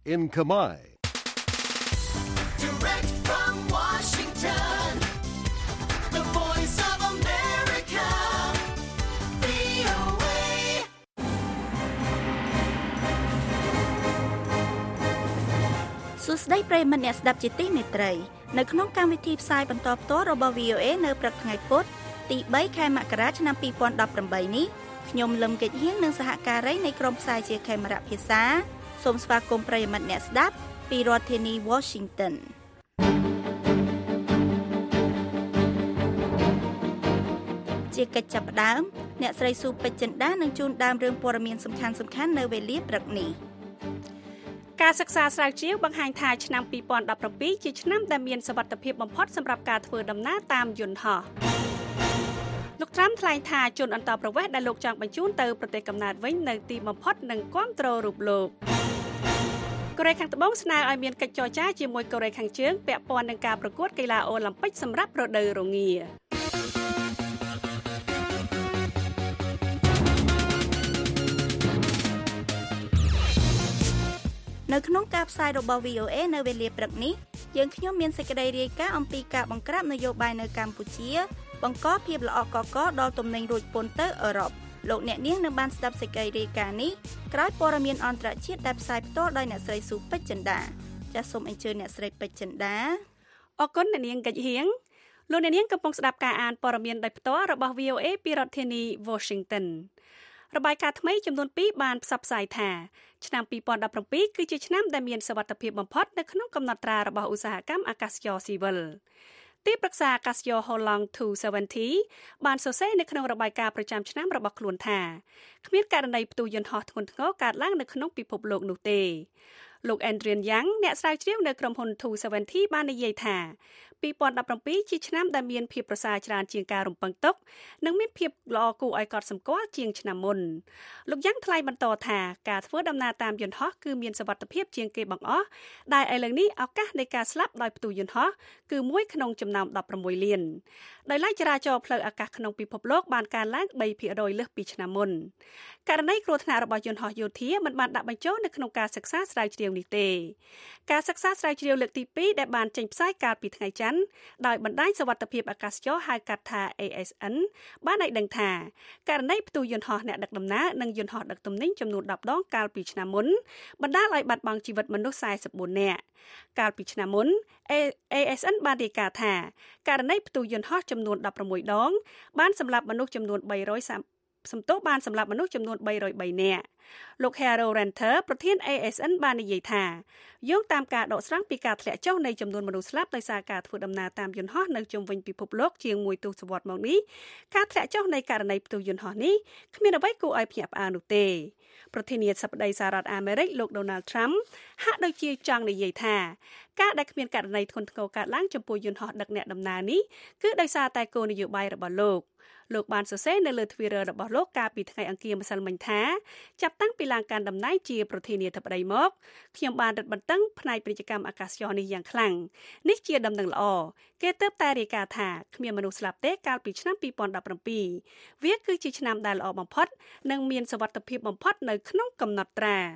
in Khmer. Direct from Washington, the voice of America, VOA. សួស្តីប្រិយមិត្តអ្នកស្ដាប់ជាទីមេត្រីនៅក្នុងកម្មវិធីផ្សាយបន្តផ្ទាល់របស់ VOA នៅព្រឹកថ្ងៃពុធទី3ខែមករាឆ្នាំ2018នេះខ្ញុំលឹមកិច្ចហៀងនិងសហការីនៃក្រុមផ្សាយជាខេមរៈភាសាសូមស្វាគមន៍ប្រិយមិត្តអ្នកស្ដាប់ពីរដ្ឋធានី Washington ជាកិច្ចចាប់ផ្ដើមអ្នកស្រីស៊ូពេជ្រចិន្តានឹងជូនដើមរឿងព័ត៌មានសំខាន់ៗនៅវេលាព្រឹកនេះការសិក្សាស្រាវជ្រាវបង្ហាញថាឆ្នាំ2017ជាឆ្នាំដែលមានសុវត្ថិភាពបំផុតសម្រាប់ការធ្វើដំណើរតាមយន្តហោះលោកត្រាំថ្លែងថាជនអន្តោប្រវេសន៍ដែលលោកចង់បញ្ជូនទៅប្រទេសកំណើតវិញនៅទីបំផុតនឹងគាំទ្ររូបលោកកូរ៉េខាងត្បូងស្នើឲ្យមានកិច្ចចរចាជាមួយកូរ៉េខាងជើងពាក់ព័ន្ធនឹងការប្រកួតកីឡាអូឡ িম্প ិកសម្រាប់រដូវរងានៅក្នុងការផ្សាយរបស់ VOA នៅវេលាព្រឹកនេះយើងខ្ញុំមានសេចក្តីរាយការណ៍អំពីការបង្ក្រាបនយោបាយនៅកម្ពុជាបង្កភាពល្អក់កកដល់ទំនិញរួចពន្ធទៅអឺរ៉ុបលោកអ្នកនាងនឹងបានស្ដាប់សេចក្តីរាយការណ៍នេះក្រោយព័ត៌មានអន្តរជាតិដែលផ្សាយផ្ទាល់ដោយអ្នកស្រីស៊ូពេជ្រចិន្តាចាសសូមអញ្ជើញអ្នកស្រីពេជ្រចិន្តាអរគុណអ្នកនាងកិច្ចហៀងលោកអ្នកនាងកំពុងស្ដាប់ការអានព័ត៌មានដោយផ្ទាល់របស់ VOA ពីរដ្ឋធានី Washington របាយការណ៍ថ្មីចំនួន2បានផ្សព្វផ្សាយថាឆ្នាំ2017គឺជាឆ្នាំដែលមានសុវត្ថិភាពបំផុតនៅក្នុងកំណត់ត្រារបស់ឧស្សាហកម្មអាកាសចរស៊ីវិលទីប្រឹក្សាអាកាសចរ Holong 270បានសរសេរនៅក្នុងរបាយការណ៍ប្រចាំឆ្នាំរបស់ខ្លួនថាគ្មានករណីផ្ទុះយន្តហោះធ្ងន់ធ្ងរកើតឡើងនៅក្នុងពិភពលោកនោះទេលោក Adrian Yang អ្នកស្រាវជ្រាវនៅក្រុមហ៊ុន270បាននិយាយថា2017ជាឆ្នាំដែលមានភាពប្រសើរច្រើនជាងការរំពឹងទុកនិងមានភាពល្អគួរឲ្យកត់សម្គាល់ជាងឆ្នាំមុនលោកយ៉ាងថ្លែងបន្តថាការធ្វើដំណើរតាមយន្តហោះគឺមានសុវត្ថិភាពជាងគេបង្អស់ដែលឥឡូវនេះឱកាសនៃការស្លាប់ដោយផ្ទុះយន្តហោះគឺ1ក្នុងចំណោម16លានដោយឡែកចរាចរណ៍ផ្លូវអាកាសក្នុងពិភពលោកបានកើនឡើង 3% លើសពីឆ្នាំមុនករណីគ្រោះថ្នាក់របស់យន្តហោះយោធាមិនបានដាក់បញ្ចូលនៅក្នុងការសិក្សាស្រាវជ្រាវនេះទេការសិក្សាស្រាវជ្រាវលើកទី2ដែលបានចេញផ្សាយកាលពីថ្ងៃច័ន្ទដោយបណ្ដាញសុវត្ថិភាពអាកាសចរហៅកាត់ថា ASN បានឲ្យដឹងថាករណីផ្ទុះយន្តហោះអ្នកដឹកដំណើរនិងយន្តហោះដឹកទំនិញចំនួន10ដងកាលពីឆ្នាំមុនបណ្ដាលឲ្យបាត់បង់ជីវិតមនុស្ស44នាក់កាលពីឆ្នាំមុន ASN បានរាយការណ៍ថាករណីផ្ទុះយន្តហោះចំនួន16ដងបានសម្លាប់មនុស្សចំនួន303នាក់លោក Harold Renter ប្រធាន ASN បាននិយាយថាយោងតាមការដកស្រង់ពីការធ្លាក់ចុះនៃចំនួនមនុស្សស្លាប់ដោយសារការធ្វើដំណើរតាមយន្តហោះនៅជុំវិញពិភពលោកជាង1ទសវត្សរ៍មកនេះការធ្លាក់ចុះនៃករណីផ្ទុះយន្តហោះនេះគ្មានអ្វីគួរឲ្យភ្ញាក់ផ្អើលនោះទេប្រធានាធិបតីសហរដ្ឋអាមេរិកលោក Donald Trump ហាក់ដូចជាចង់និយាយថាការដែលគ្មានករណីធ្ងន់ធ្ងរកើតឡើងចំពោះយន្តហោះដឹកអ្នកដំណើរនេះគឺដោយសារតែគោលនយោបាយរបស់លោកបានសរសេរនៅលើ Twitter របស់លោកកាលពីថ្ងៃអង្គារម្សិលមិញថាចាប់តាំងពីឡើងកាន់តំណែងជាប្រធានាធិបតីមកខ្ញុំបានរឹតបន្តឹងផ្នែកពាណិជ្ជកម្មអាកាសចរនេះយ៉ាងខ្លាំងនេះជាដំណឹងល្អគេទើបតែរាយការណ៍ថាគ្មានមនុស្សស្លាប់ទេកាលពីឆ្នាំ2017វាគឺជាឆ្នាំដែលល្អបំផុតនិងមានសុវត្ថិភាពបំផុតនៅក្នុងកំណត់ត្រា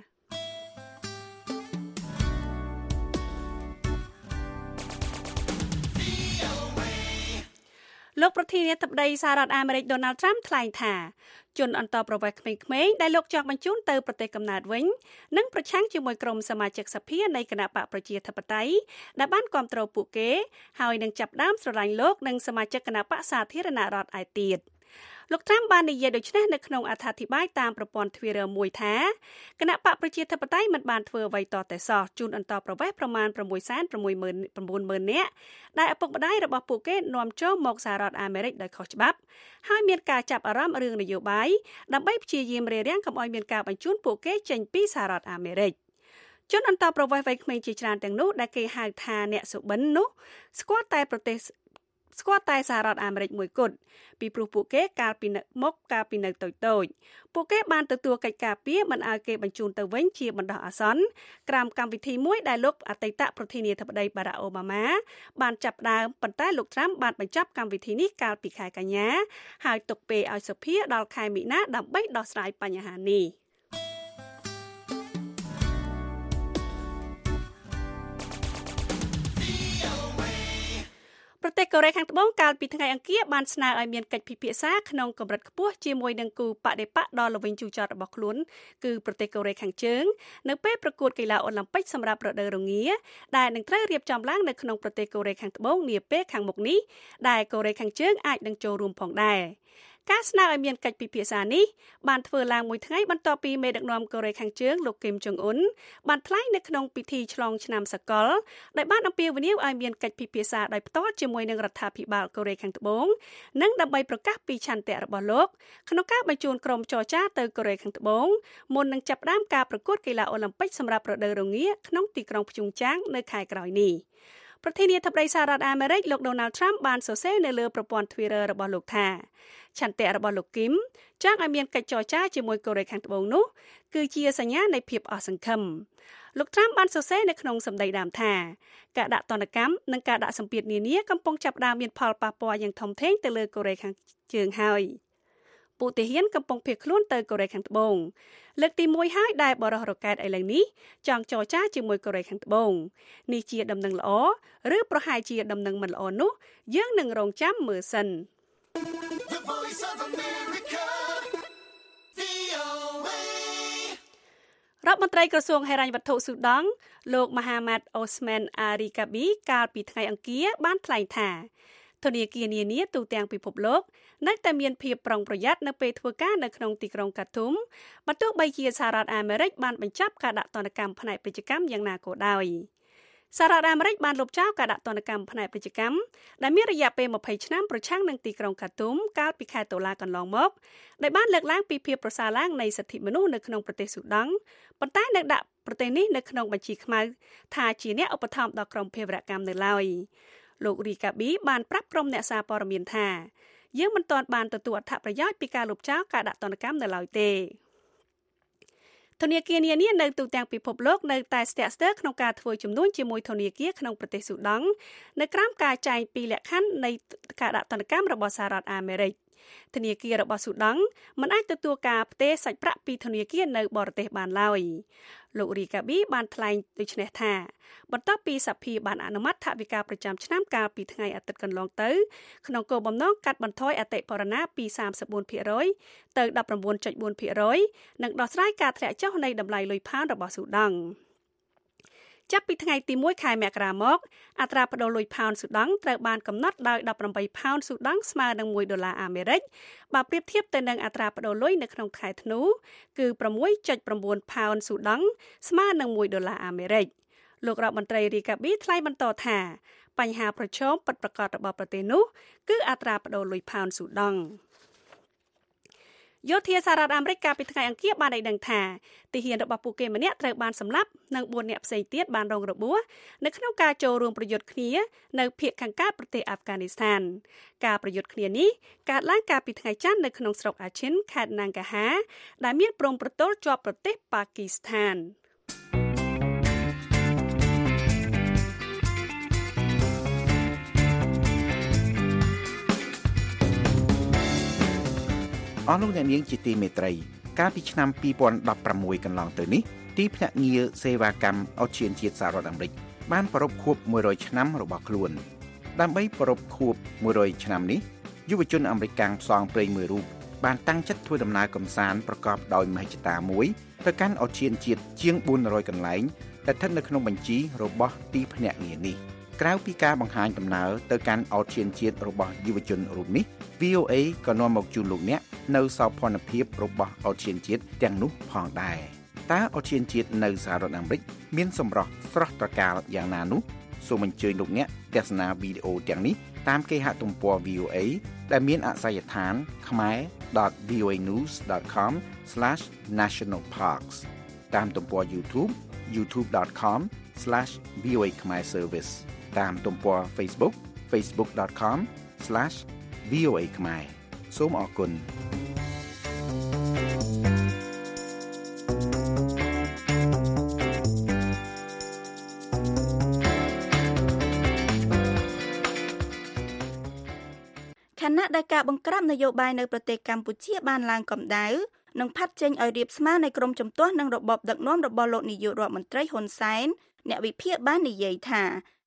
លោកប្រធានាធិបតីសហរដ្ឋអាមេរិក Donald Trump ថ្លែងថាជនអន្តោប្រវេសន៍ក្មេងៗដែលលោកចង់បញ្ជូនទៅប្រទេសកំណើតវិញនឹងប្រឆាំងជាមួយក្រុមសមាជិកសភានៃគណៈបកប្រជាធិបតេយ្យដែលបានគាំទ្រពួកគេហើយនឹងចាប់ផ្ដើមស្រឡាញ់លោកនិងសមាជិកគណៈបកសាធារណរដ្ឋឯទៀតលោក Trump បាននិយាយដូចនេះនៅក្នុងអត្ថាធិប្បាយតាមប្រព័ន្ធ Twitter មួយថាគណៈបកប្រជាធិបតេយ្យមិនបានធ្វើអ្វីតតែសោះជូនអន្តោប្រវេសន៍ប្រមាណ 669,000 នាក់ដែលឪពុកម្ដាយរបស់ពួកគេនាំចូលមកសហរដ្ឋអាមេរិកដោយខុសច្បាប់ហើយមានការចាប់អារម្មណ៍រឿងនយោបាយដើម្បីព្យាយាមរារាំងកុំឲ្យមានការបញ្ជូនពួកគេចេញពីសហរដ្ឋអាមេរិកជនអន្តោប្រវេសន៍វ័យក្មេងជាច្រើនទាំងនោះដែលគេហៅថាអ្នកសុបិននោះស្គាល់តែសហរដ្ឋអាមេរិកមួយគត់ពីព្រោះពួកគេកាលពីនៅតូចពួកគេបានទទួលកិច្ចការពារមិនឲ្យគេបញ្ជូនទៅវិញជាបណ្ដោះអាសន្នក្រោមកម្មវិធីមួយដែលលោកអតីតប្រធានាធិបតី Barack Obama បានចាប់ផ្ដើមប៉ុន្តែលោក Trump បានបញ្ចប់កម្មវិធីនេះកាលពីខែកញ្ញាហើយទុកពេលឲ្យសភាដល់ខែមីនាដើម្បីដោះស្រាយបញ្ហានេះទេសកូរ៉េខាងត្បូងកាលពីថ្ងៃអង្គារបានស្នើឲ្យមានកិច្ចពិភាក្សាក្នុងកម្រិតខ្ពស់ជាមួយនឹងគូបដិបកដ៏ល្វីងជូរចត់របស់ខ្លួនគឺប្រទេសកូរ៉េខាងជើងនៅពេលប្រកួតកីឡាអូឡ িম্প ិកសម្រាប់រដូវរងាដែលនឹងត្រូវរៀបចំឡើងនៅក្នុងប្រទេសកូរ៉េខាងត្បូងនាពេលខាងមុខនេះដែលកូរ៉េខាងជើងអាចនឹងចូលរួមផងដែរការស្នើឲ្យមានកិច្ចពិភាក្សានេះបានធ្វើឡើងមួយថ្ងៃបន្ទាប់ពីមេដឹកនាំកូរ៉េខាងជើងលោកគឹមចុងអ៊ុនបានថ្លែងនៅក្នុងពិធីឆ្លងឆ្នាំសកលដែលបានអំពាវនាវឲ្យមានកិច្ចពិភាក្សាដោយផ្ទាល់ជាមួយនឹងរដ្ឋាភិបាលកូរ៉េខាងត្បូងនិងដើម្បីប្រកាសពីឆន្ទៈរបស់លោកក្នុងការបញ្ជូនក្រុមចរចាទៅកូរ៉េខាងត្បូងមុននឹងចាប់ផ្ដើមការប្រកួតកីឡាអូឡ িম্প ិកសម្រាប់រដូវរងាក្នុងទីក្រុងភ្យុងចាងនៅខែក្រោយនេះប្រធានាធិបតីសហរដ្ឋអាមេរិកលោក Donald Trump បានសរសេរនៅលើប្រព័ន្ធ Twitter របស់លោកថាឆន្ទៈរបស់លោកគឹមចង់ឲ្យមានកិច្ចចរចាជាមួយកូរ៉េខាងត្បូងនោះគឺជាសញ្ញានៃភាពអស់សង្ឃឹមលោក Trump បានសរសេរនៅក្នុងសម្ដីដើមថាការដាក់ទណ្ឌកម្មនិងការដាក់សម្ពាធនានាកំពុងចាប់ផ្ដើមមានផលប៉ះពាល់យ៉ាងធំធេងទៅលើកូរ៉េខាងជើងហើយពូទាហានកំពុងភៀសខ្លួនទៅកូរ៉េខាងត្បូងលើកទី1ហើយដែលបរិះរ៉ុកែតឥឡូវនេះចង់ចរចាជាមួយកូរ៉េខាងត្បូងនេះជាដំណឹងល្អឬប្រហែលជាដំណឹងមិនល្អនោះយើងនឹងរងចាំមើលសិនរដ្ឋមន្ត្រីក្រសួងហិរញ្ញវត្ថុស៊ូដង់លោកមហាម៉ាត់អូស្មែនអារីកាប៊ីកាលពីថ្ងៃអង្គារបានថ្លែងថាធនាគារនានាទូទាំងពិភពលោកនៅតែមានភាពប្រុងប្រយ័ត្ននៅពេលធ្វើការនៅក្នុងទីក្រុងកាទុមបើទោះបីជាសហរដ្ឋអាមេរិកបានបញ្ចប់ការដាក់ទណ្ឌកម្មផ្នែកពាណិជ្ជកម្មយ៉ាងណាក៏ដោយសហរដ្ឋអាមេរិកបានលុបចោលការដាក់ទណ្ឌកម្មផ្នែកពាណិជ្ជកម្មដែលមានរយៈពេល20ឆ្នាំប្រឆាំងនឹងទីក្រុងកាទុមកាលពីខែតុលាកន្លងមកដែលបានលើកឡើងពីភាពប្រសើរឡើងនៃសិទ្ធិមនុស្សនៅក្នុងប្រទេសស៊ូដង់ប៉ុន្តែនៅដាក់ប្រទេសនេះនៅក្នុងបញ្ជីខ្មៅថាជាអ្នកឧបត្ថម្ភដល់ក្រុមភេរវកម្មនៅឡើយលោករីកាប៊ីបានប្រាប់ក្រុមអ្នកសារព័ត៌មានថាយើងមិនទាន់បានទទួលអត្ថប្រយោជន៍ពីការលុបចោលការដាក់ទណ្ឌកម្មនៅឡើយទេធនាគារនានានៅទូទាំងពិភពលោកនៅតែស្ទាក់ស្ទើរក្នុងការធ្វើជំនួញជាមួយធនាគារក្នុងប្រទេសស៊ូដង់នៅក្រោមការចែងពីលក្ខខណ្ឌនៃការដាក់ទណ្ឌកម្មរបស់សហរដ្ឋអាមេរិកធនាគាររបស់ស៊ូដង់មិនអាចទទួលការផ្ទេរសាច់ប្រាក់ពីធនាគារនៅបរទេសបានឡើយលោករីកាប៊ីបានថ្លែងដូចនេះថាបន្ទាប់ពីសភាបានអនុម័តថវិកាប្រចាំឆ្នាំកាលពីថ្ងៃអាទិត្យកន្លងទៅក្នុងគោលបំណងកាត់បន្ថយអតិផរណាពី 34% ទៅ 19.4% និងដោះស្រាយការធ្លាក់ចុះនៃតម្លៃលុយផោនរបស់ស៊ូដង់ចាប់ពីថ្ងៃទី1ខែមករាមកអត្រាប្តូរលុយផោនស៊ូដង់ត្រូវបានកំណត់ដោយ18ផោនស៊ូដង់ស្មើនឹង$1អាមេរិកបើប្រៀបធៀបទៅនឹងអត្រាប្តូរលុយនៅក្នុងខែធ្នូគឺ 6.9 ផោនស៊ូដង់ស្មើនឹង$1អាមេរិកលោករដ្ឋមន្ត្រីរីកាប៊ីថ្លែងបន្តថាបញ្ហាប្រឈមពិតប្រាកដរបស់ប្រទេសនោះគឺអត្រាប្តូរលុយផោនស៊ូដង់យោធាសហរដ្ឋអាមេរិកកាលពីថ្ងៃអង្គារបានឲ្យដឹងថាទាហានរបស់ពួកគេម្នាក់ត្រូវបានសម្លាប់និង4នាក់ផ្សេងទៀតបានរងរបួសនៅក្នុងការចូលរួមប្រយុទ្ធគ្នានៅភាគខាងកើតប្រទេសអាហ្វហ្គានីស្ថានការប្រយុទ្ធគ្នានេះកើតឡើងកាលពីថ្ងៃច័ន្ទនៅក្នុងស្រុកអាឈិនខេត្តណាងកាហាដែលមានព្រំប្រទល់ជាប់ប្រទេសប៉ាគីស្ថានអស់លោកអ្នកនាងជាទីមេត្រីកាលពីឆ្នាំ2016កន្លងទៅនេះទីភ្នាក់ងារសេវាកម្មអូសៀនជាតិសហរដ្ឋអាមេរិកបានប្រារព្ធខួប100ឆ្នាំរបស់ខ្លួនដើម្បីប្រារព្ធខួប100ឆ្នាំនេះយុវជនអាមេរិកកាំងផ្សងព្រេងមួយរូបបានតាំងចិត្តធ្វើដំណើរកម្សាន្តប្រកបដោយមហិច្ឆតាមួយទៅកាន់អូសៀនជាតិជាង400កន្លែងដែលស្ថិតនៅក្នុងបញ្ជីរបស់ទីភ្នាក់ងារនេះក្រៅពីការបង្ហាញដំណើរទៅកាន់អូសៀនជាតិរបស់យុវជនរូបនេះ VOA ក៏នាំមកជូនលោកអ្នកនៅសោភ័ណភាពរបស់អូសៀនជាតិទាំងនោះផងដែរតើអូសៀនជាតិនៅសហរដ្ឋអាមេរិកមានសម្រស់ស្រស់ត្រកាលយ៉ាងណានោះសូមអញ្ជើញលោកអ្នកទស្សនាវីដេអូទាំងនេះតាមគេហទំព័រ VOA ដែលមានអាសយដ្ឋាន khmer.voanews.com/nationalparks តាមទំព័រ YouTube youtube.com/VOA Khmer Service តាមទំព័រ Facebook facebook.com/VOA Khmer សូមអរគុណខណៈដែលការបង្ក្រាបនយោបាយនៅប្រទេសកម្ពុជាបានឡើងកម្ដៅនិងផាត់ចេញឲ្យរៀបស្មើនៃក្រុមជំទាស់នឹងរបបដឹកនាំរបស់លោកនាយករដ្ឋមន្ត្រីហ៊ុនសែនអ្នកវិភាគបាននិយាយថា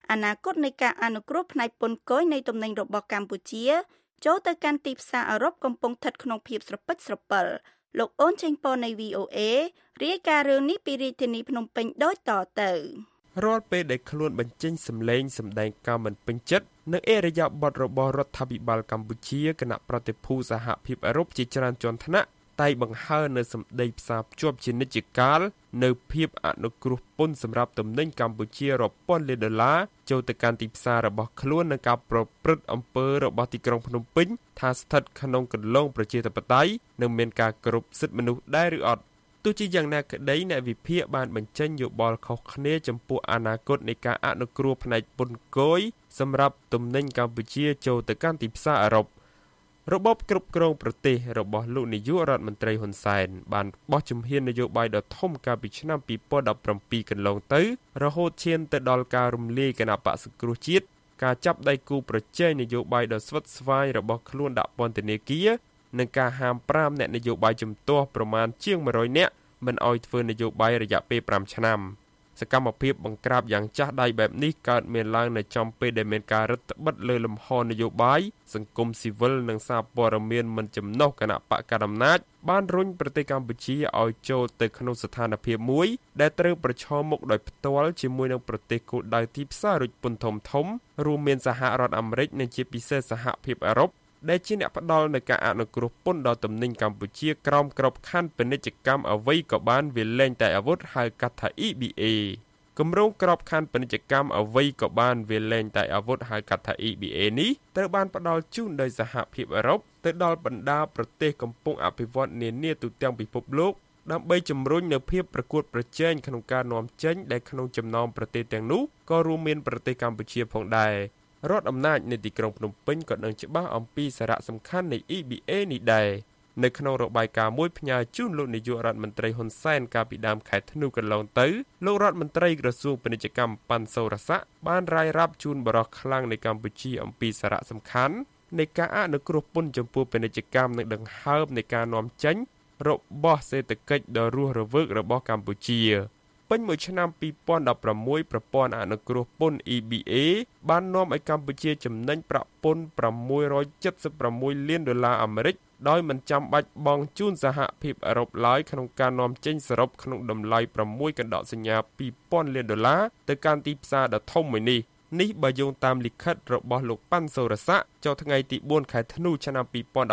អនាគតនៃការអនុគ្រោះផ្នែកពន្ធគយនៃទំនិញរបស់កម្ពុជាចូលទៅកាន់ទីផ្សារអឺរ៉ុបកំពុងស្ថិតក្នុងភាពស្រពិចស្រពិលលោកអូនចេញពរនៃ VOA រាយការណ៍រឿងនេះពីរាជធានីភ្នំពេញដូចតទៅរាល់ពេលដែលខ្លួនបញ្ចេញសម្លេងសម្ដែងការមិនពេញចិត្តនឹងអេរយាប័តរបស់រដ្ឋាភិបាលកម្ពុជាគណៈប្រតិភូសហភាពអឺរ៉ុបជាច្រើនជាន់ថ្នាក់តែបង្ហើរនៅសម្ដីផ្សារភ្ជាប់ជានិច្ចកាលនៅភាពអនុគ្រោះពន្ធសម្រាប់ទំនិញកម្ពុជារាប់ពាន់លានដុល្លារចូលទៅកាន់ទីផ្សាររបស់ខ្លួននឹងការប្រព្រឹត្តអំពើរបស់ទីក្រុងភ្នំពេញថាស្ថិតក្នុងគន្លងប្រជាធិបតេយ្យនិងមានការគោរពសិទ្ធិមនុស្សដែរឬអត់ទោះជាយ៉ាងណាក្តីអ្នកវិភាគបានបញ្ចេញយោបល់ខុសគ្នាចំពោះអនាគតនៃការអនុគ្រោះផ្នែកពន្ធគយសម្រាប់ទំនិញកម្ពុជាចូលទៅកាន់ទីផ្សារអឺរ៉ុបរបបគ្រប់គ្រងប្រទេសរបស់លោកនាយករដ្ឋមន្ត្រីហ៊ុនសែនបានបោះជំហាននយោបាយដ៏ធំកាលពីឆ្នាំ2017កន្លងទៅរហូតឈានទៅដល់ការរំលាយគណបក្សសង្គ្រោះជាតិការចាប់ដៃគូប្រជែងនយោបាយដ៏ស្វិតស្វាញរបស់ខ្លួនដាក់ពន្ធនាគារនិងការហាម5អ្នកនយោបាយជំទាស់ប្រមាណជាង100នាក់មិនអោយធ្វើនយោបាយរយៈពេល5ឆ្នាំសកម្មភាពបង្ក្រាបយ៉ាងចាស់ដៃបែបនេះកើតមានឡើងនៅចំពេលដែលមានការរឹតបន្តឹងលើលំហនយោបាយសង្គមស៊ីវិលនិងសារព័ត៌មានមិនចំណុះគណៈបកកណ្ដាលអំណាចបានរុញប្រទេសកម្ពុជាឲ្យចូលទៅក្នុងស្ថានភាពមួយដែលត្រូវប្រឈមមុខដោយផ្ទាល់ជាមួយនឹងប្រទេសគោលដៅទីផ្សាររុចពន្ធធំៗរួមមានសហរដ្ឋអាមេរិកនិងជាពិសេសសហភាពអឺរ៉ុបដែលជាអ្នកផ្ដល់នូវការអនុគ្រោះពន្ធដល់ទំនិញកម្ពុជាក្រោមក្របខ័ណ្ឌពាណិជ្ជកម្មអ្វីក៏បានវាលែងតែអាវុធហៅកាត់ថា EBA គម្រោងក្របខ័ណ្ឌពាណិជ្ជកម្មអ្វីក៏បានវាលែងតែអាវុធហៅកាត់ថា EBA នេះត្រូវបានផ្ដល់ជូនដោយសហភាពអឺរ៉ុបទៅដល់បណ្ដាប្រទេសកំពុងអភិវឌ្ឍនានាទូទាំងពិភពលោកដើម្បីជំរុញនូវភាពប្រកួតប្រជែងក្នុងការនាំចេញដែលក្នុងចំណោមប្រទេសទាំងនោះក៏រួមមានប្រទេសកម្ពុជាផងដែររដ្ឋអំណាចនៃទីក្រុងភ្នំពេញក៏ដឹងច្បាស់អំពីសារៈសំខាន់នៃ EBA នេះដែរនៅក្នុងរបាយការណ៍មួយផ្ញើជូនលោកនាយករដ្ឋមន្ត្រីហ៊ុនសែនកាលពីដើមខែធ្នូកន្លងទៅលោករដ្ឋមន្ត្រីក្រសួងពាណិជ្ជកម្មប៉ាន់សូរស័ក្តិបានរាយរាប់ជូនបរិះខ្លាំងនៃកម្ពុជាអំពីសារៈសំខាន់នៃការអនុគ្រោះពន្ធចំពោះពាណិជ្ជកម្មនិងដង្ហើមនៃការនាំចេញរបស់សេដ្ឋកិច្ចដ៏រស់រវើករបស់កម្ពុជាពេញមួយឆ្នាំ2016ប្រព័ន្ធអនុគ្រោះពន្ធ EBA បាននាំឲ្យកម្ពុជាចំណេញប្រាក់ពន្ធ676លានដុល្លារអាមេរិកដោយមិនចាំបាច់បង់ជូនសហភាពអឺរ៉ុបឡើយក្នុងការនាំចេញសរុបក្នុងតម្លៃ6កណ្ដកសញ្ញា2000លានដុល្លារទៅកាន់ទីផ្សារដ៏ធំមួយនេះបើយោងតាមលិខិតរបស់លោកប៉ាន់សូរស័ក្តិចុះថ្ងៃទី4ខែធ្នូឆ្នាំ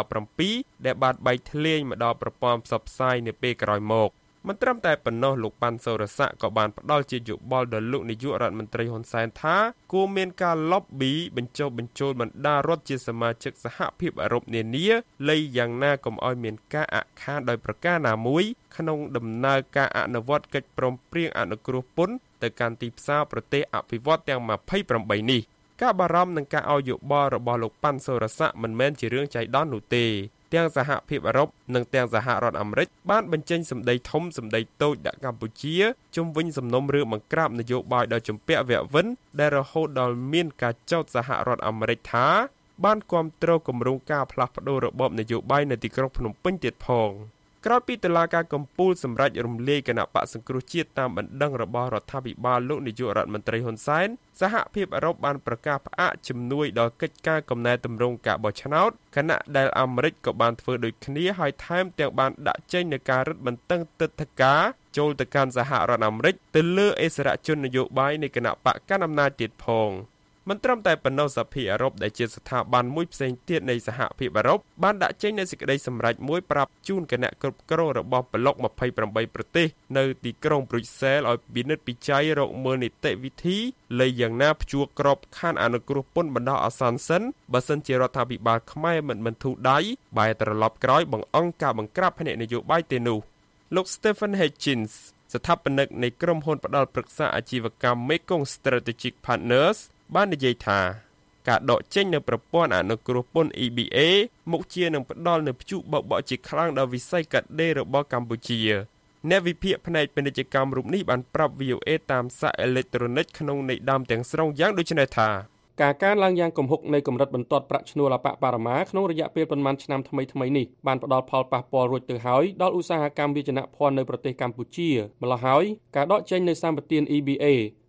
2017ដែលបានបែកធ្លាយមកដល់ប្រព័ន្ធផ្សព្វផ្សាយនៅពេលក្រោយមកមិនត្រឹមតែប៉ុណ្ណោះលោកប៉ាន់សូរស័ក្តិក៏បានផ្ដល់ជាយោបល់ដល់លោកនាយករដ្ឋមន្ត្រីហ៊ុនសែនថាគួរមានការ lobby បញ្ចុះបញ្ចូលបណ្ដារដ្ឋជាសមាជិកសហភាពអឺរ៉ុបនានាលៃយ៉ាងណាកុំឲ្យមានការអាក់ខានដោយប្រការណាមួយក្នុងដំណើរការអនុវត្តកិច្ចព្រមព្រៀងអនុគ្រោះពន្ធទៅកាន់ទីផ្សារប្រទេសអភិវឌ្ឍទាំង28នេះការបារម្ភនឹងការឲ្យយោបល់របស់លោកប៉ាន់សូរស័ក្តិមិនមែនជារឿងចៃដន្យនោះទេទាំងសហភាពអឺរ៉ុបនិងទាំងសហរដ្ឋអាមេរិកបានបញ្ចេញសម្ដីធំសម្ដីតូចដាក់កម្ពុជាជុំវិញសំណុំរឿងបង្ក្រាបនយោបាយដ៏ជំពាក់វៈវិនដែលរហូតដល់មានការចោទសហរដ្ឋអាមេរិកថាបានគាំទ្រគម្រោងការផ្លាស់ប្តូររបបនយោបាយនៅទីក្រុងភ្នំពេញទៀតផងក្រោយពីតុលាការកំពូលសម្រេចរំលាយគណៈបក្សសង្គ្រោះជាតិតាមបណ្ដឹងរបស់រដ្ឋាភិបាលលោកនាយករដ្ឋមន្ត្រីហ៊ុនសែនសហភាពអឺរ៉ុបបានប្រកាសផ្អាកជំនួយដល់កិច្ចការកំណែទម្រង់ការបោះឆ្នោតខណៈដែលអាមេរិកក៏បានធ្វើដូចគ្នាហើយថែមទាំងបានដាក់ចេញនូវការរឹតបន្តឹងទិដ្ឋាការចូលទៅកាន់សហរដ្ឋអាមេរិកទៅលើអិសរាជជននយោបាយនៃគណៈបកកណ្ដាលអំណាចទៀតផងមិនត្រឹមតែប៉ុណ្ណោះសហភាពអឺរ៉ុបដែលជាស្ថាប័នមួយផ្សេងទៀតនៃសហភាពអឺរ៉ុបបានដាក់ចេញនូវសេចក្តីសម្រេចមួយប្រាប់ជូនគណៈគ្រប់គ្រងរបស់ប្លុក28ប្រទេសនៅទីក្រុងប្រុយសែលឲ្យពិនិត្យពិច័យរកមើលនីតិវិធីលៃយ៉ាងណាព្យួរក្របខ័ណ្ឌអនុគ្រោះពន្ធបណ្ដោះអាសន្នសិនបើសិនជារដ្ឋាភិបាលខ្មែរមិនបន្ធូរដៃបែរត្រឡប់ក្រោយបង្អង់ការបង្ក្រាបផ្នែកនយោបាយទេនោះលោក Stephen Hitchens ស្ថាបនិកនៃក្រុមហ៊ុនផ្ដល់ប្រឹក្សាអាជីវកម្ម Mekong Strategic Partnersបាននិយាយថាការដកចេញនៅប្រព័ន្ធអនុគ្រោះពន្ធ EBA មុខជានឹងផ្ដល់នូវព្យុះបោកបក់ជាខ្លាំងដល់វិស័យកាត់ដេររបស់កម្ពុជាអ្នកវិភាគផ្នែកពាណិជ្ជកម្មរូបនេះបានប្រាប់ VOA តាមសារអេឡិចត្រូនិកក្នុងន័យដើមទាំងស្រុងយ៉ាងដូចនេះថាការកើនឡើងយ៉ាងគំហុកនៃកម្រិតបន្ទាត់ប្រាក់ឈ្នួលអបបរមាក្នុងរយៈពេលប៉ុន្មានឆ្នាំថ្មីនេះបានផ្ដល់ផលប៉ះពាល់រួចទៅហើយដល់ឧស្សាហកម្មវាយនភ័ណ្ឌនៅប្រទេសកម្ពុជាម្ល៉េះហើយការដកចេញនៃសម្បទាន EBA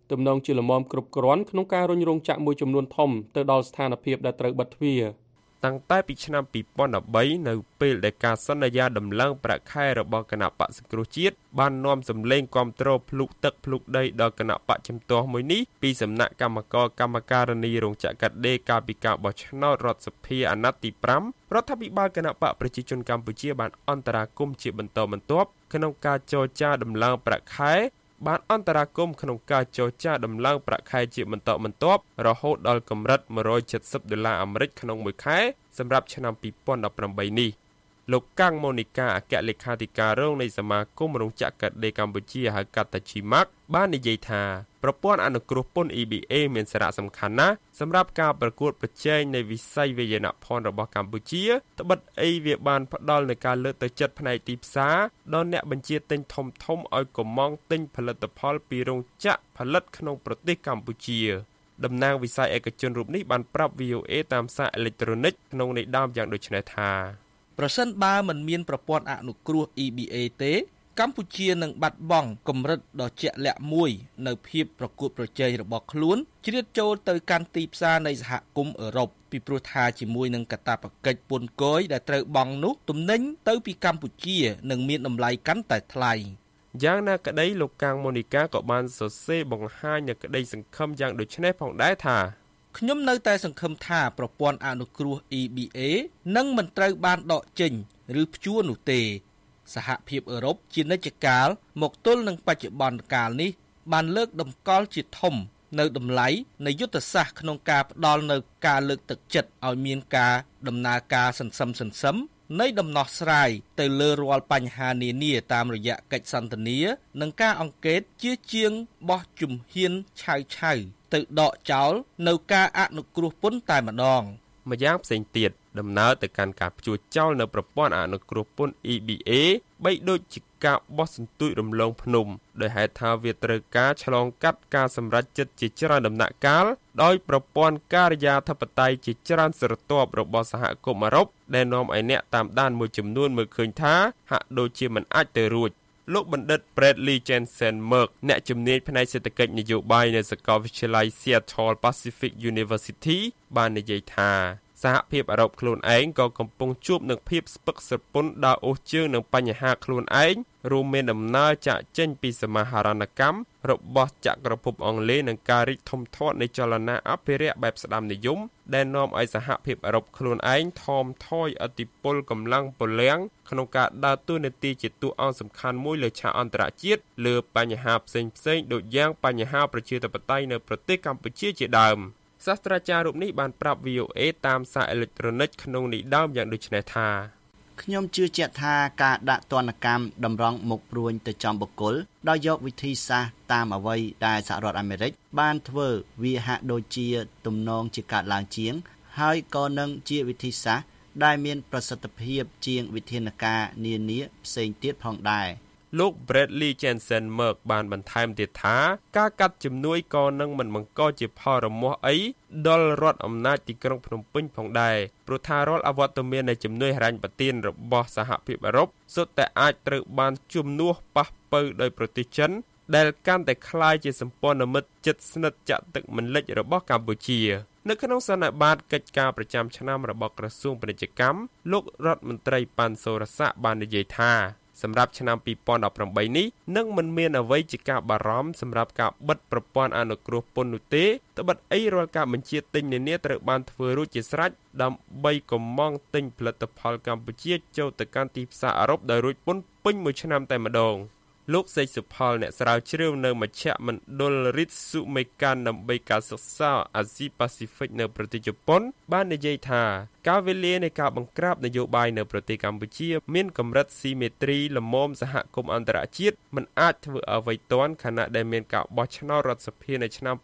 ទំនងជាលំមគ្រប់គ្រាន់ក្នុងការរុញរងចាក់មួយចំនួនធំទៅដល់ស្ថានភាពដែលត្រូវបិទទ្វារតាំងតែពីឆ្នាំ2013នៅពេលដែលការសន្យាដំឡើងប្រាក់ខែរបស់គណៈបក្សសង្គ្រោះជាតិបាននាំសម្លេងគាំទ្រភ្លុកទឹកភ្លុកដីដល់គណៈបកជំទាស់មួយនេះពីសំណាក់គណៈការនីរោងចក្រកាត់ដេរកាលពីការបោះឆ្នោតរដ្ឋសភាអាណត្តិទី5រដ្ឋាភិបាលគណៈបកប្រជាជនកម្ពុជាបានអន្តរាគមន៍ជាបន្តបន្ទាប់ក្នុងការចរចាដំឡើងប្រាក់ខែបានអន្តរាគមន៍ក្នុងការចរចាដំឡើងប្រាក់ខែជាបន្តបន្ទាប់រហូតដល់កម្រិត$170អាមេរិកក្នុងមួយខែសម្រាប់ឆ្នាំ2018នេះលោកកាំងម៉ូនីកាអគ្គលេខាធិការរងនៃសមាគមរោងចក្រកាត់ដេរកម្ពុជាហៅកាត់តាជីម៉ាក់បាននិយាយថាប្រព័ន្ធអនុគ្រោះពន្ធ EBA មានសារៈសំខាន់ណាស់សម្រាប់ការប្រកួតប្រជែងនៃវិស័យវាយនភ័ណ្ឌរបស់កម្ពុជាត្បិតអីវាបានផ្ដល់នូវការលើកទឹកចិត្តផ្នែកទីផ្សារដល់អ្នកបញ្ជាទិញធំៗឲ្យកំងទិញផលិតផលពីរោងចក្រផលិតក្នុងប្រទេសកម្ពុជាតំណាងវិស័យឯកជនរូបនេះបានប្រាប់ VOA តាមសារអេឡិចត្រូនិកក្នុងន័យដើមយ៉ាងដូចនេះថាប្រសិនបើមិនមានប្រព័ន្ធអនុគ្រោះ EBA ទេកម្ពុជានឹងបាត់បង់កម្រិតដ៏ជាក់លាក់មួយនៅភាពប្រកួតប្រជែងរបស់ខ្លួនជ្រៀតចូលទៅកាន់ទីផ្សារនៃសហគមន៍អឺរ៉ុបពីព្រោះថាជាមួយនឹងកាតព្វកិច្ចពន្ធគយដែលត្រូវបង់នោះទំនិញទៅពីកម្ពុជានឹងមានតម្លៃកាន់តែថ្លៃយ៉ាងណាក្តីលោកកាំងម៉ូនីកាក៏បានសរសេរបង្ហាញនូវក្តីសង្ឃឹមយ៉ាងដូចនេះផងដែរថាខ្ញុំនៅតែសង្ឃឹមថាប្រព័ន្ធអនុគ្រោះ EBA នឹងមិនត្រូវបានដកចេញឬព្យួរនោះទេសហភាពអឺរ៉ុបជានិច្ចកាលមកទល់នឹងបច្ចុប្បន្នកាលនេះបានលើកតម្កល់ជាធំនៅតម្លៃនៃយុទ្ធសាស្ត្រក្នុងការផ្ដល់នៅការលើកទឹកចិត្តឲ្យមានការដំណើរការសន្សឹមនៃដំណោះស្រាយទៅលើរាល់បញ្ហានានាតាមរយៈកិច្ចសន្ទនានិងការអង្កេតជាជាងបោះជំហានឆៅទៅដកចោលនៅការអនុគ្រោះពន្ធតែម្ដងម្យ៉ាងផ្សេងទៀតដំណើរទៅកាន់ការព្យួរចោលនៅប្រព័ន្ធអនុគ្រោះពន្ធ EBA បីដូចជាការបោះសន្ទូចរំលងភ្នំដោយហេតុថាវាត្រូវការឆ្លងកាត់ការសម្រេចចិត្តជាច្រើនដំណាក់កាលដោយប្រព័ន្ធការិយាធិបតេយ្យជាច្រើនស្រទាប់របស់សហគមន៍អឺរ៉ុបដែលនាំឲ្យអ្នកតាមដានមួយចំនួនមើលឃើញថាហាក់ដូចជាមិនអាចទៅរួចលោកបណ្ឌិត Bradley Jensen Merck អ្នកជំនាញផ្នែកសេដ្ឋកិច្ចនយោបាយនៅសាកលវិទ្យាល័យ Seattle Pacific University បាននិយាយថាសហភាពអឺរ៉ុបខ្លួនឯងក៏កំពុងជួបនឹងភាពស្ពឹកស្រពន់ដើរអូសជើងនឹងបញ្ហាខ្លួនឯងរួមមានដំណើរចាកចេញពីសមាហរណកម្មរបស់ចក្រភពអង់គ្លេសនិងការរីកធំធាត់នៃចលនាអភិរក្សបែបស្ដាំនិយមដែលនាំឲ្យសហភាពអឺរ៉ុបខ្លួនឯងថមថយឥទ្ធិពលកម្លាំងពលំក្នុងការដើរតួនាទីជាតួអង្គសំខាន់មួយលើឆាកអន្តរជាតិលើបញ្ហាផ្សេងៗដូចយ៉ាងបញ្ហាប្រជាធិបតេយ្យនៅប្រទេសកម្ពុជាជាដើមសាស្ត្រាចារ្យរូបនេះបានប្រាប់ VOA តាមសារអេឡិចត្រូនិកក្នុងន័យដើមយ៉ាងដូចនេះថាខ្ញុំជឿជាក់ថាការដាក់ទណ្ឌកម្មតម្រង់មុខព្រួញទៅចំបុគ្គលដោយយកវិធីសាស្ត្រតាមអ្វីដែលសហរដ្ឋអាមេរិកបានធ្វើវាហាក់ដូចជាទំនងជាកើតឡើងជាងហើយក៏នឹងជាវិធីសាស្ត្រដែលមានប្រសិទ្ធភាពជាងវិធានការនានាផ្សេងទៀតផងដែរលោក Bradley Jensen Merck បានបន្ថែមទៀតថាការកាត់ជំនួយក៏នឹងមិនបង្កជាផលរមាស់អីដល់រដ្ឋអំណាចទីក្រុងភ្នំពេញផងដែរព្រោះថារាល់អវត្តមាននៃជំនួយហិរញ្ញប្បទានរបស់សហភាពអឺរ៉ុបសុទ្ធតែអាចត្រូវបានជំនួសប៉ះប៉ូវដោយប្រទេសចិនដែលកាន់តែក្លាយជាសម្ព័ន្ធមិត្តជិតស្និទ្ធចាក់ទឹកមិនលិចរបស់កម្ពុជានៅក្នុងសន្និបាតកិច្ចការប្រចាំឆ្នាំរបស់ក្រសួងពាណិជ្ជកម្មលោករដ្ឋមន្ត្រីប៉ាន់សូរស័ក្តិបាននិយាយថាសម្រាប់ឆ្នាំ2018នេះនឹងមិនមានអ្វីជាការបារម្ភសម្រាប់ការបិទប្រព័ន្ធអនុគ្រោះពន្ធនោះទេត្បិតអីរាល់ការបញ្ជាទិញនានាត្រូវបានធ្វើរួចជាស្រេចដើម្បីកំងទិញផលិតផលកម្ពុជាចូលទៅកាន់ទីផ្សារអឺរ៉ុបដោយរួចពន្ធពេញមួយឆ្នាំតែម្ដងលោកសេកសុផលអ្នកស្រាវជ្រាវនៅមជ្ឈមណ្ឌល Ritsumeikan ដើម្បីការសិក្សាអាស៊ីប៉ាស៊ីហ្វិកនៅប្រទេសជប៉ុនបាននិយាយថាការវេលានៃការបង្ក្រាបនយោបាយនៅប្រទេសកម្ពុជាមានកម្រិតស៊ីមេទ្រីល្មមសហគមន៍អន្តរជាតិមិនអាចធ្វើអ្វីទាន់ខណៈដែលមានការបោះឆ្នោតរដ្ឋសភានៅឆ្នាំ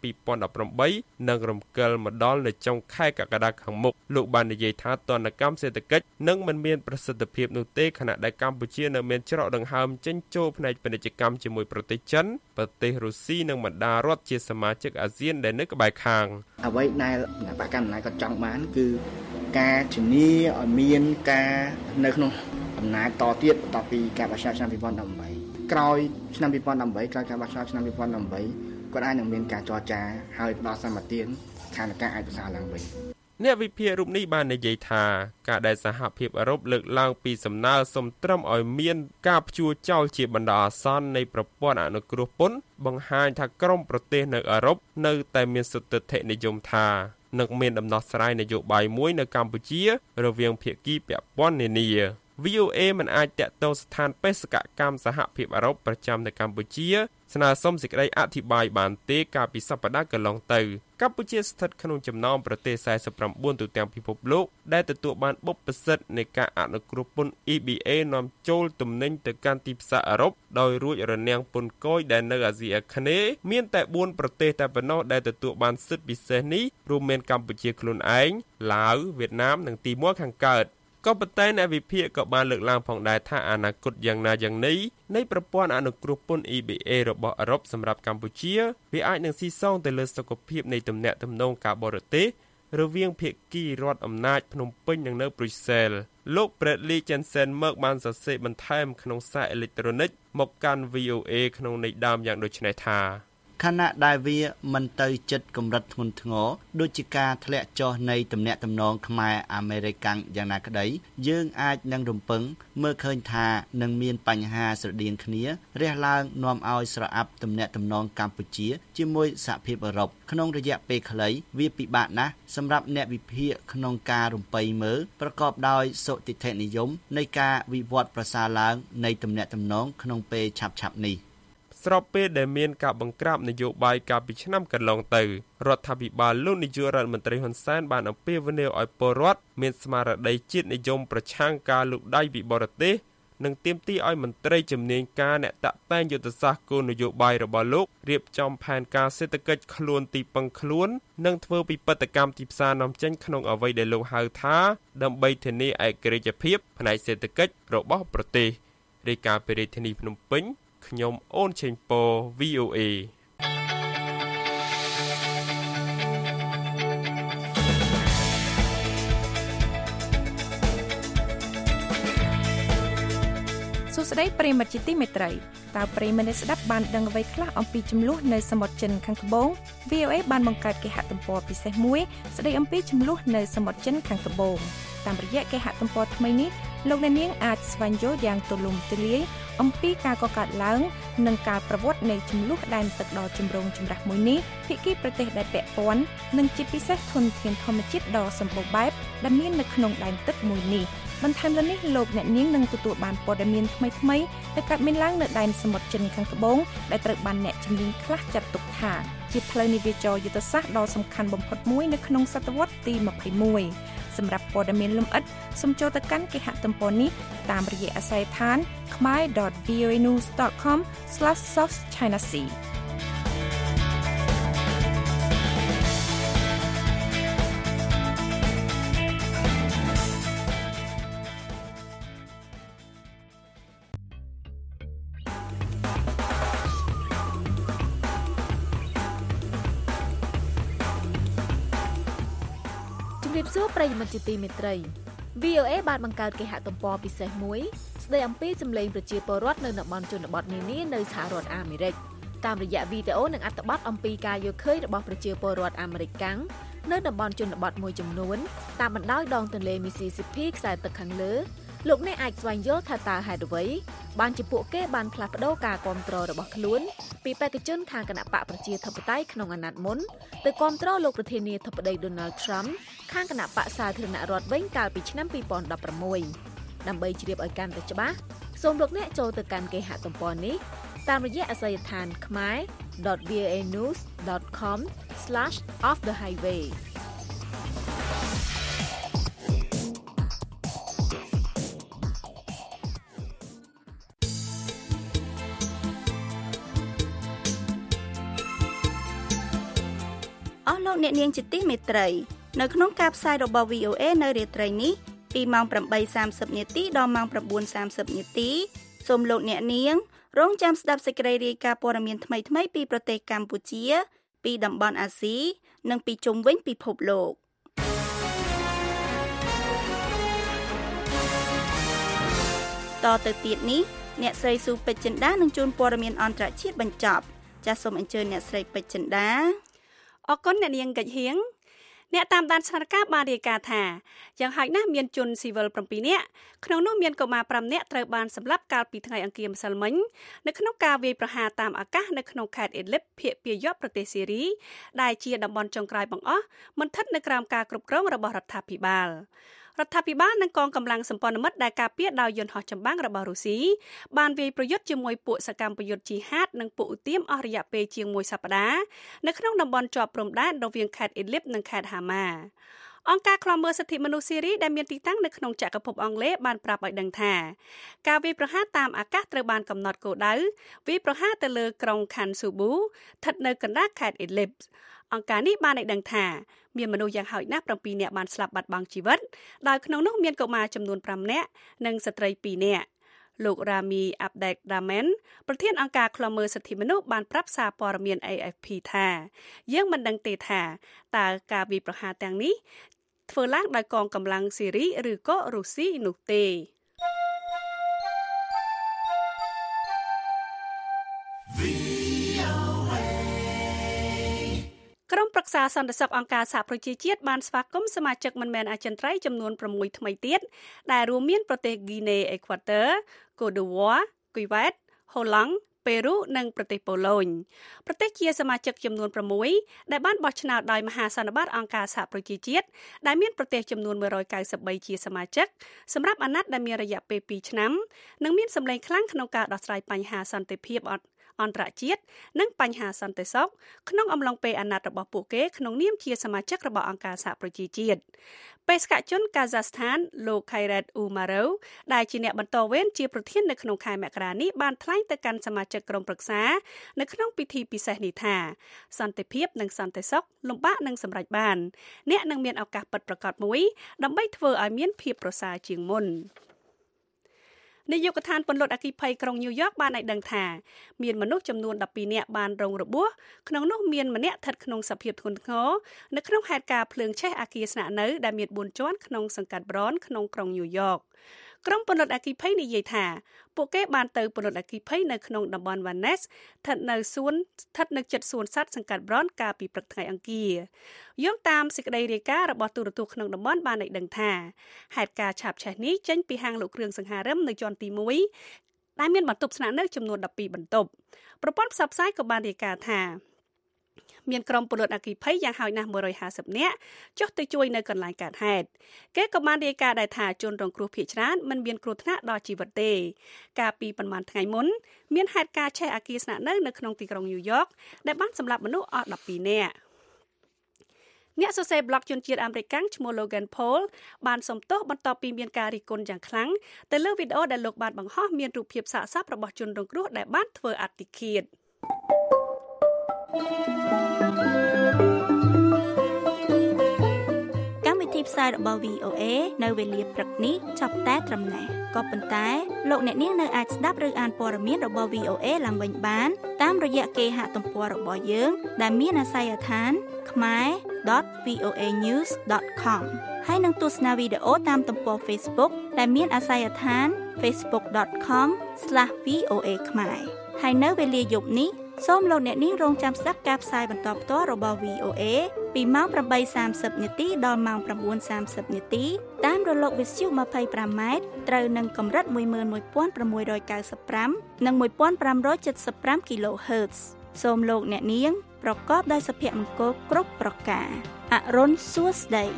2018និងរំកិលមកដល់នៅចុងខែកក្កដាខាងមុខលោកបាននិយាយថាទណ្ឌកម្មសេដ្ឋកិច្ចនឹងមិនមានប្រសិទ្ធភាពនោះទេខណៈដែលកម្ពុជានៅមានច្រកដង្ហើមចេញចូលផ្នែកពាណិជ្ជកម្មជាមួយប្រទេសចិនប្រទេសរុស្ស៊ីនិងបណ្ដារដ្ឋជាសមាជិកអាស៊ានដែលនៅក្បែរខាងអ្វីដែលបកកម្មអំណាចគាត់ចង់បានគឺការជំនាញឲ្យមានការនៅក្នុងអំណាចតទៀតបន្ទាប់ពីការបោះឆ្នោតឆ្នាំ2018ក្រោយឆ្នាំ2018ក្រោយការបោះឆ្នោតឆ្នាំ2018 គាត់អាចនឹងមានការចរចាហើយផ្ដល់សម្បទានស្ថានភាពអាចប្រសើរឡើងវិញអ្នកវិភាគរូបនេះបាននិយាយថាការដែលសហភាពអឺរ៉ុបលើកឡើងពីសំណើសុំត្រឹមឲ្យមានការព្យួរចោលជាបណ្ដោះអាសន្ននៃប្រព័ន្ធអនុគ្រោះពន្ធបង្ហាញថាក្រុមប្រទេសនៅអឺរ៉ុបនៅតែមានសុទ្ធិដ្ឋិនិយមថានឹងមានដំណោះស្រាយនយោបាយមួយនៅកម្ពុជារវាងភាគីពាក់ព័ន្ធនានា VOA មិនអាចតាក់ទងស្ថានបេសកកម្មសហភាពអឺរ៉ុបប្រចាំនៅកម្ពុជាស្នើសុំសេចក្តីអធិប្បាយបានទេកាលពីសប្តាហ៍កន្លងទៅកម្ពុជាស្ថិតក្នុងចំណោមប្រទេស49ទូទាំងពិភពលោកដែលទទួលបានបុព្វសិទ្ធិនៃការអនុគ្រោះពន្ធ EBA នាំចូលទំនិញទៅកាន់ទីផ្សារអឺរ៉ុបដោយរួចរនាំងពន្ធគយដែលនៅអាស៊ីអាគ្នេយ៍មានតែ4ប្រទេសតែប៉ុណ្ណោះដែលទទួលបានសិទ្ធិពិសេសនេះរួមមានកម្ពុជាខ្លួនឯងឡាវវៀតណាមនិងទីម៉ូខាងកើតក៏ប៉ុន្តែអ្នកវិភាគក៏បានលើកឡើងផងដែរថាអនាគតយ៉ាងណាយ៉ាងនេះនៃប្រព័ន្ធអនុគ្រោះពន្ធ EBA របស់អឺរ៉ុបសម្រាប់កម្ពុជាវាអាចនឹងស៊ីសងទៅលើសុខភាពនៃទំនាក់ទំនងការបរទេសរវាងភាគីរដ្ឋអំណាចភ្នំពេញនិងនៅប្រ៊ុយសែលលោក Bradley Jensen-Merk បានសរសេរបន្ថែមក្នុងសារអេឡិចត្រូនិកមកកាន់ VOA ក្នុងន័យដើមយ៉ាងដូចនេះថាខណៈដែលវាមិនទៅចិត្តកម្រិតធ្ងន់ធ្ងរដូចជាការធ្លាក់ចុះនៃទំនាក់ទំនងខ្មែរអាមេរិកយ៉ាងណាក្តីយើងអាចនឹងរំពឹងមើលឃើញថានឹងមានបញ្ហាស្រដៀងគ្នារះឡើងនាំឲ្យស្រអាប់ទំនាក់ទំនងកម្ពុជាជាមួយសហភាពអឺរ៉ុបក្នុងរយៈពេលខ្លីវាពិបាកណាស់សម្រាប់អ្នកវិភាគក្នុងការរំពៃមើលប្រកបដោយសុទិដ្ឋិនិយមនៃការវិវត្តប្រសើរឡើងនៃទំនាក់ទំនងក្នុងពេលឆាប់ៗនេះស្របពេលដែលមានការបង្ក្រាបនយោបាយកាលពីឆ្នាំកន្លងទៅរដ្ឋាភិបាលលោកនាយករដ្ឋមន្ត្រីហ៊ុនសែនបានអំពាវនាវឲ្យពលរដ្ឋមានស្មារតីជាតិនិយមប្រឆាំងការលូកដៃពីបរទេសនិងទាមទារឲ្យមន្ត្រីជំនាញការអ្នកតាក់តែងយុទ្ធសាស្ត្រគោលនយោបាយរបស់លោករៀបចំផែនការសេដ្ឋកិច្ចខ្លួនទីពឹងខ្លួននិងធ្វើពិពិធកម្មទីផ្សារនាំចេញក្នុងអ្វីដែលលោកហៅថាដើម្បីធានាឯករាជ្យភាពផ្នែកសេដ្ឋកិច្ចរបស់ប្រទេសរាយការណ៍ពីរាជធានីភ្នំពេញខ្ញុំអូនឆេងប៉ VOA សួស្តីប្រិយមិត្តជាទីមេត្រីតើប្រិយមិត្តស្ដាប់បានដឹងអ្វីខ្លះអំពីចំនួននៅសមុទ្រចិនខាងត្បូង VOA បានបង្កើតគេហទំព័រពិសេសមួយស្ដីអំពីចំនួននៅសមុទ្រចិនខាងត្បូងតាមរយៈគេហទំព័រថ្មីនេះលោកអ្នកនាងអាចស្វែងយល់យ៉ាងទូលំទូលាយអំពីការកកើតឡើងនិងការប្រវត្តិនៃចំនួនដែនទឹកដ៏ចម្រូងចម្រាសមួយនេះភាគីប្រទេសដែលពាក់ព័ន្ធនិងជាពិសេសធនធានធម្មជាតិដ៏សម្បូរបែបដែលមាននៅក្នុងដែនទឹកមួយនេះបន្ថែមលើនេះលោកអ្នកនាងនឹងទទួលបានព័ត៌មានថ្មីៗដែលកើតមានឡើងនៅដែនសមុទ្រចិនខាងត្បូងដែលត្រូវបានអ្នកជំនាញខ្លះចាត់ទុកថាជាផ្លូវនាវាចរយុទ្ធសាស្ត្រដ៏សំខាន់បំផុតមួយនៅក្នុងសតវត្សទី21សម្រាប់ព័ត៌មានលម្អិតសូមចូលទៅកាន់គេហទំព័រនេះតាមរយៈអាស័យដ្ឋាន khmer.voanews.com/southchinasea សួរប្រិយមិត្តជាទីមេត្រី VOA បានបង្កើតគេហទំព័រពិសេសមួយស្ដីអំពីសម្លេងប្រជាពលរដ្ឋនៅតំបន់ជនបទនានានៅសហរដ្ឋអាមេរិកតាមរយៈវីដេអូនិងអត្ថបទអំពីការយល់ឃើញរបស់ប្រជាពលរដ្ឋអាមេរិកកាំងនៅតំបន់ជនបទមួយចំនួនតាមបណ្ដោយដងទន្លេ Mississippi ខ្សែទឹកខាងលើលោកអ្នកអាចស្វែងយល់ថាតើហេតុអ្វីបានជាពួកគេបានផ្លាស់ប្ដូរការគ្រប់គ្រងរបស់ខ្លួនពីបេក្ខជនខាងគណបកប្រជាធិបតេយ្យក្នុងអាណត្តិមុនទៅគ្រប់គ្រងលោកប្រធានាធិបតី Donald Trump ខាងគណបកសាធារណរដ្ឋវិញកាលពីឆ្នាំ 2016 ដើម្បីជ្រាបឲ្យកាន់តែច្បាស់សូមលោកអ្នកចូលទៅកាន់គេហទំព័រនេះតាមរយៈអាស័យដ្ឋាន khmer.voanews.com/offthehighway លោកអ្នកនាងជាទីមេត្រីនៅក្នុងការផ្សាយរបស់ VOA នៅរាត្រីនេះពីម៉ោង 8:30 នាទីដល់ម៉ោង 9:30 នាទីសូមលោកអ្នកនាងរងចាំស្ដាប់សេចក្តីរាយការណ៍ព័ត៌មានថ្មីៗពីប្រទេសកម្ពុជាពីតំបន់អាស៊ីនិងពីជុំវិញពិភពលោកតទៅទៀតនេះអ្នកស្រីស៊ូពេជ្រចិន្តានឹងជូនព័ត៌មានអន្តរជាតិបញ្ចប់ចាសសូមអញ្ជើញអ្នកស្រីពេជ្រចិន្តាអរគុណអ្នកនាងកិច្ចហៀងអ្នកតាមដានស្ថានភាពបានរាយការណ៍ថាយ៉ាងហោចណាស់មានជនស៊ីវិល7នាក់ក្នុងនោះមានកុមារ5នាក់ត្រូវបានសម្លាប់កាលពីថ្ងៃអង្គារម្សិលមិញនៅក្នុងការវាយប្រហារតាមអាកាសនៅក្នុងខេត្តអ៊ីដលីបភាគពាយព្យប្រទេសស៊ីរីដែលជាតំបន់ចុងក្រោយបង្អស់មិនស្ថិតនៅក្រោមការគ្រប់គ្រងរបស់រដ្ឋាភិបាលនិងកងកម្លាំងសម្ព័ន្ធមិត្តដែលការពារដោយយន្តហោះចម្បាំងរបស់រុស្ស៊ីបានវាយប្រយុទ្ធជាមួយពួកសកម្មប្រយុទ្ធជីហាតនិងពួកឧទាមអស់រយៈពេលជាង1សប្តាហ៍នៅក្នុងតំបន់ជាប់ព្រំដែនរវាងខេត្តអ៊ីដលីបនិងខេត្តហាម៉ាអង្គការឃ្លាំមើលសិទ្ធិមនុស្សស៊ីរីដែលមានទីតាំងនៅក្នុងចក្រភពអង់គ្លេសបានប្រាប់ឲ្យដឹងថាការវាយប្រហារតាមអាកាសត្រូវបានកំណត់គោលដៅវាយប្រហារទៅលើក្រុងខាន់ស៊ូប៊ូស្ថិតនៅកណ្ដាលខេត្តអ៊ីដលីបអង្គការនេះបានឲ្យដឹងថាមានមនុស្សយ៉ាងហោចណាស់7នាក់បានស្លាប់បាត់បង់ជីវិតដោយក្នុងនោះមានកុមារចំនួន5នាក់និងស្ត្រី2នាក់លោករ៉ាមីអាប់ដេកដាមែនប្រធានអង្គការឃ្លាំមើលសិទ្ធិមនុស្សបានប្រាប់សារព័ត៌មាន AFP ថាយើងមិនដឹងទេថាតើការវាយប្រហារទាំងនេះធ្វើឡើងដោយកងកម្លាំងស៊ីរីឬក៏រុស្ស៊ីនោះទេក្រុមប្រឹក្សាសន្តិសុខអង្គការសហប្រជាជាតិបានស្វាគមន៍សមាជិកមិនមែនអចិន្ត្រៃយ៍ចំនួន6ថ្មីទៀតដែលរួមមានប្រទេសហ្គីណេអេក្វាទ័រ កូតឌីវ៉ា គុយវ៉ែត ហូឡង់ ប៉េរូនិងប្រទេសប៉ូឡូញប្រទេសជាសមាជិកចំនួន6ដែលបានបោះឆ្នោតដោយមហាសន្និបាតអង្គការសហប្រជាជាតិដែលមានប្រទេសចំនួន193ជាសមាជិកសម្រាប់អាណត្តិដែលមានរយៈពេល2ឆ្នាំនិងមានសម្លេងខ្លាំងក្នុងការដោះស្រាយបញ្ហាសន្តិភាពអន្តរជាតិនិងបញ្ហាសន្តិសុខក្នុងអំឡុងពេលអាណត្តិរបស់ពួកគេក្នុងនាមជាសមាជិករបស់អង្គការសហប្រជាជាតិបេសកជនកាហ្សាស្ថានលោកខៃរ៉េតអ៊ូម៉ារ៉ូដែលជាអ្នកបន្តវេនជាប្រធាននៅក្នុងខែមករានេះបានថ្លែងទៅកាន់សមាជិកក្រុមប្រឹក្សានៅក្នុងពិធីពិសេសនេះថាសន្តិភាពនិងសន្តិសុខលំបាកនឹងសម្រេចបានអ្នកនឹងមានឱកាសពិតប្រាកដមួយដើម្បីធ្វើឲ្យមានភាពប្រសើរជាងមុននាយកដ្ឋានពន្លត់អគ្គិភ័យក្រុងញូវយ៉កបានឲ្យដឹងថាមានមនុស្សចំនួន12នាក់បានរងរបួសក្នុងនោះមានម្នាក់ស្ថិតក្នុងសភាពធ្ងន់ធ្ងរនៅក្នុងហេតុការណ៍ភ្លើងឆេះអគារស្នាក់នៅដែលមាន4ជាន់ក្នុងសង្កាត់ប្រនក្នុងក្រុងញូវយ៉កក្រុមពន្លត់អគ្គិភ័យនិយាយថាពួកគេបានទៅពន្លត់អគ្គិភ័យនៅក្នុងតំបន់ Vannes ស្ថិតនៅជិតសួនសត្វសង្កាត់ប្រនកាលពីព្រឹកថ្ងៃអង្គារយោងតាមសេចក្តីរាយការណ៍របស់ទូរទស្សន៍ក្នុងតំបន់បានឲ្យដឹងថាហេតុការណ៍ឆាបឆេះនេះចេញពីហាងលក់គ្រឿងសង្ហារិមនៅជាន់ទី1ដែលមានបន្ទប់ស្នាក់នៅចំនួន12បន្ទប់ប្រព័ន្ធផ្សព្វផ្សាយក៏បានរាយការណ៍ថាមានក្រុមពលរដ្ឋអគ្គិភ័យយ៉ាងហោចណាស់150នាក់ចុះទៅជួយនៅកន្លែងកើតហេតុគេក៏បានរាយការណ៍ដែរថាជនរងគ្រោះភាគច្រើនមិនមានគ្រោះថ្នាក់ដល់ជីវិតទេកាលពីប្រហែលថ្ងៃមុនមានហេតុការណ៍ឆេះអគារស្នាក់នៅក្នុងទីក្រុងញូវយ៉កដែលបានសម្លាប់មនុស្សអស់12នាក់អ្នកសរសេរប្លុកជនជាតិអាមេរិកឈ្មោះ Logan Paul បានសំទោសបន្ទាប់ពីមានការរិះគន់យ៉ាងខ្លាំងទៅលើវីដេអូដែលលោកបានបង្ហោះមានរូបភាពសាកសពរបស់ជនរងគ្រោះដែលបានធ្វើអត្តឃាតកម្មវិធីផ្សាយរបស់ VOA នៅវេលាព្រឹកនេះចាប់តែត្រឹមនេះក៏ប៉ុន្តែលោកអ្នកនាងនៅអាចស្ដាប់ឬអានព័ត៌មានរបស់ VOA ឡើងវិញបានតាមរយៈគេហទំព័ររបស់យើងដែលមានអាស័យដ្ឋាន khmer.voanews.com ហើយនឹងទស្សនាវីដេអូតាមទំព័រ Facebook ដែលមានអាស័យដ្ឋាន facebook.com/voa ខ្មែរហើយនៅវេលាយប់នេះសូមលោកអ្នកនាងរងចាំស្ដាប់ការផ្សាយបន្តផ្ទាល់របស់ VOA ពីម៉ោង 8:30 នាទីដល់ម៉ោង 9:30 នាទីតាមរលកវិទ្យុ 25M ត្រូវនឹងកម្រិត 11695 និង 1575 kHz សូមលោកអ្នកនាងប្រកបដោយសុភមង្គលគ្រប់ប្រការអរុនសួស្តី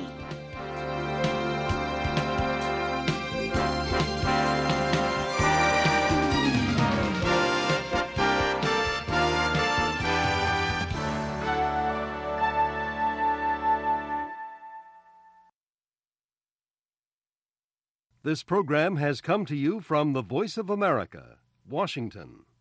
This program has come to you from the Voice of America, Washington.